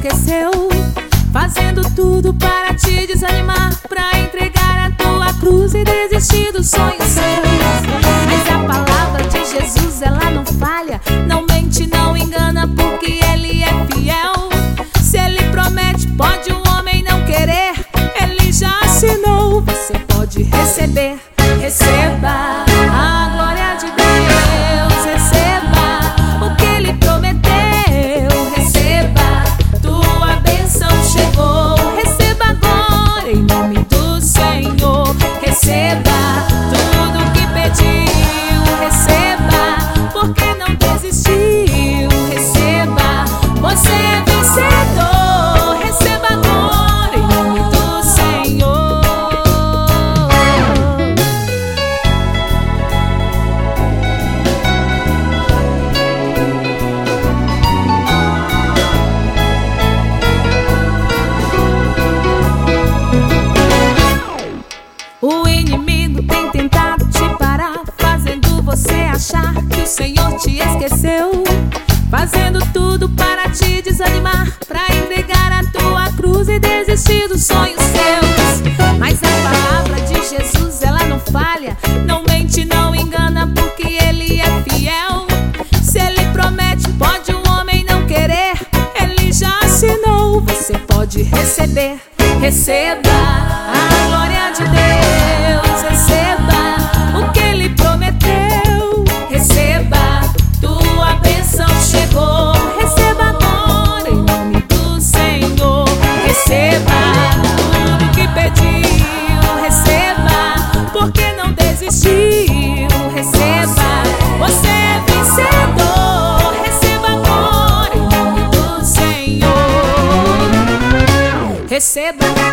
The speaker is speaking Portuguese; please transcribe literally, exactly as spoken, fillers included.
esqueceu, fazendo tudo para te desanimar, pra entregar a tua cruz e desistir dos sonhos seus. Mas a palavra de Jesus, ela não falha, não mente, não engana, porque Ele é fiel. Se Ele promete, pode um homem não querer, Ele já assinou, você pode receber. Receba a glória de Deus, receba o que Ele prometeu, receba, tua bênção chegou, receba agora em nome do Senhor. Receba tudo que pediu, receba, porque não desistiu, receba, você é vencedor, receba agora em nome do Senhor. O inimigo tem tentado te parar, fazendo você achar que o Senhor te esqueceu, fazendo tudo para te desanimar, pra entregar a tua cruz e desistir dos sonhos seus. Mas a palavra de Jesus, ela não falha, não mente, não engana, porque Ele é fiel. Se Ele promete, pode um homem não querer, Ele já assinou, você pode receber. Receba a glória de Deus, receba o que Ele prometeu, receba, tua bênção chegou, receba agora em nome do Senhor. Receba tudo que pediu, receba, porque não desistiu, receba, você é vencedor, receba agora em nome do Senhor. Receba.